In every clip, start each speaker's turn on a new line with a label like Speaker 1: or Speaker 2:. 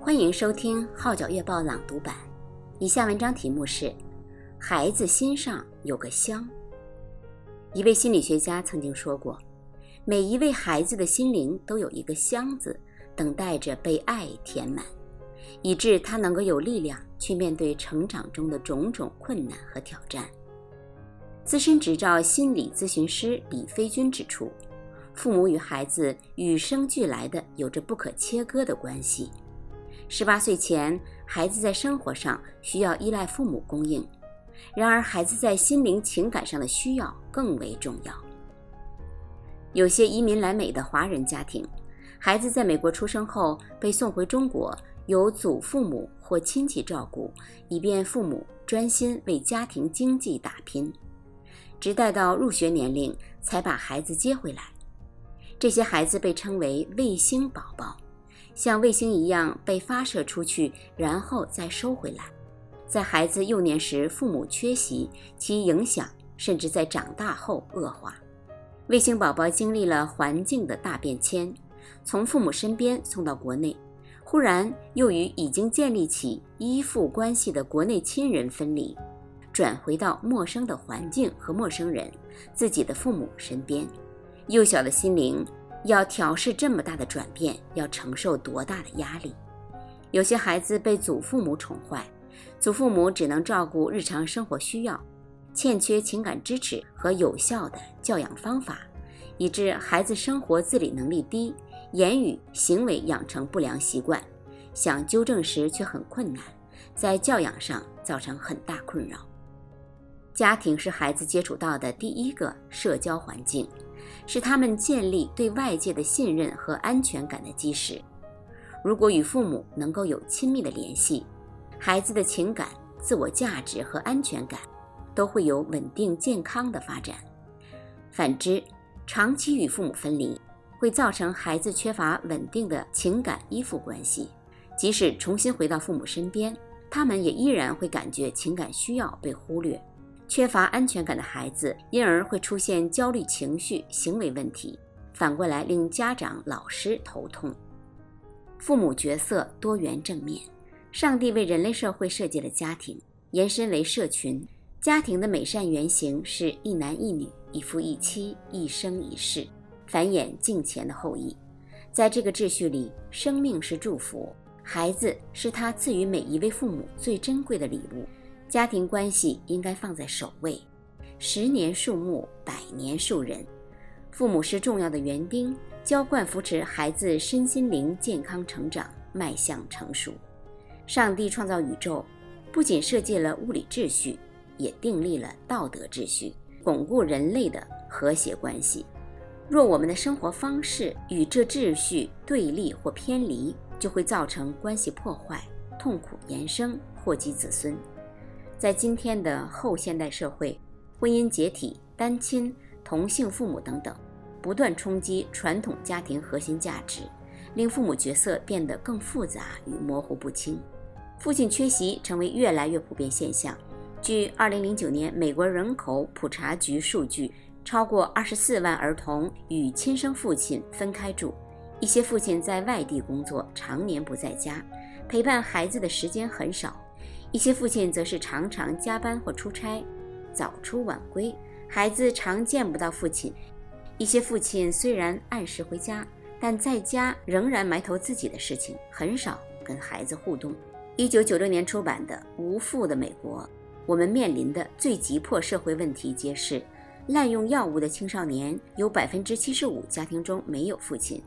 Speaker 1: 欢迎收听号角月报朗读版。以下文章题目是孩子心上有个箱。一位心理学家曾经说过，每一位孩子的心灵都有一个箱子，等待着被爱填满，以致他能够有力量去面对成长中的种种困难和挑战。资深执照心理咨询师李飞军指出，父母与孩子与生俱来的有着不可切割的关系。18岁前，孩子在生活上需要依赖父母供应，然而孩子在心灵情感上的需要更为重要。有些移民来美的华人家庭，孩子在美国出生后被送回中国，由祖父母或亲戚照顾，以便父母专心为家庭经济打拼，直待到入学年龄才把孩子接回来。这些孩子被称为卫星宝宝，像卫星一样被发射出去，然后再收回来。在孩子幼年时父母缺席，其影响甚至在长大后恶化。卫星宝宝经历了环境的大变迁，从父母身边送到国内，忽然又与已经建立起依附关系的国内亲人分离，转回到陌生的环境和陌生人，自己的父母身边。幼小的心灵要调试这么大的转变，要承受多大的压力？有些孩子被祖父母宠坏，祖父母只能照顾日常生活需要，欠缺情感支持和有效的教养方法，以致孩子生活自理能力低，言语行为养成不良习惯，想纠正时却很困难，在教养上造成很大困扰。家庭是孩子接触到的第一个社交环境，是他们建立对外界的信任和安全感的基石。如果与父母能够有亲密的联系，孩子的情感、自我价值和安全感都会有稳定健康的发展。反之，长期与父母分离，会造成孩子缺乏稳定的情感依附关系，即使重新回到父母身边，他们也依然会感觉情感需要被忽略。缺乏安全感的孩子因而会出现焦虑情绪、行为问题，反过来令家长、老师头痛。父母角色多元正面，上帝为人类社会设计了家庭，延伸为社群。家庭的美善原型是一男一女，一夫一妻，一生一世，繁衍敬虔的后裔。在这个秩序里，生命是祝福，孩子是他赐予每一位父母最珍贵的礼物。家庭关系应该放在首位，10年树木，100年树人。父母是重要的园丁，浇灌扶持孩子身心灵健康成长，迈向成熟。上帝创造宇宙，不仅设计了物理秩序，也订立了道德秩序，巩固人类的和谐关系。若我们的生活方式与这秩序对立或偏离，就会造成关系破坏、痛苦延伸，祸及子孙。在今天的后现代社会，婚姻解体、单亲、同性父母等等，不断冲击传统家庭核心价值，令父母角色变得更复杂与模糊不清。父亲缺席成为越来越普遍现象。据2009年美国人口普查局数据，超过24万儿童与亲生父亲分开住。一些父亲在外地工作，常年不在家，陪伴孩子的时间很少。一些父亲则是常常加班或出差，早出晚归，孩子常见不到父亲。一些父亲虽然按时回家，但在家仍然埋头自己的事情，很少跟孩子互动。1996年出版的《无父的美国》，我们面临的最急迫社会问题揭示，滥用药物的青少年有 75% 家庭中没有父亲，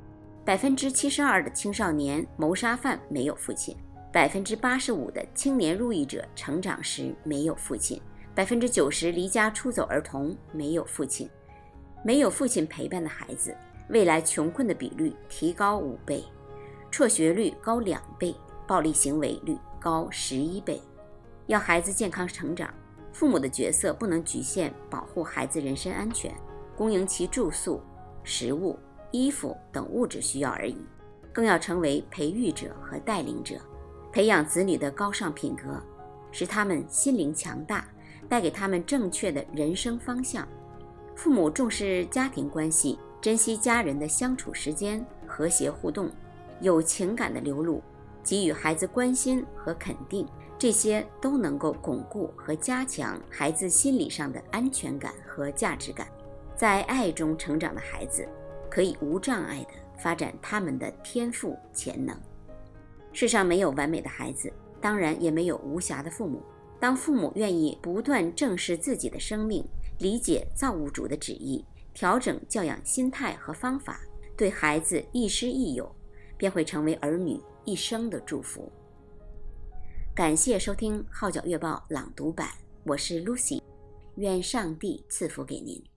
Speaker 1: 72% 的青少年谋杀犯没有父亲，85% 的青年入狱者成长时没有父亲，90%离家出走儿童没有父亲。没有父亲陪伴的孩子，未来穷困的比率提高5倍，辍学率高2倍，暴力行为率高11倍。要孩子健康成长，父母的角色不能局限保护孩子人身安全，供应其住宿、食物、衣服等物质需要而已，更要成为培育者和带领者，培养子女的高尚品格，使他们心灵强大，带给他们正确的人生方向。父母重视家庭关系，珍惜家人的相处时间，和谐互动，有情感的流露， 给予孩子关心和肯定，这些都能够巩固和加强孩子心理上的安全感和价值感。在爱中成长的孩子，可以无障碍地发展他们的天赋潜能。世上没有完美的孩子，当然也没有无瑕的父母。当父母愿意不断正视自己的生命，理解造物主的旨意，调整教养心态和方法，对孩子亦师亦友，便会成为儿女一生的祝福。感谢收听《号角月报》朗读版，我是 Lucy， 愿上帝赐福给您。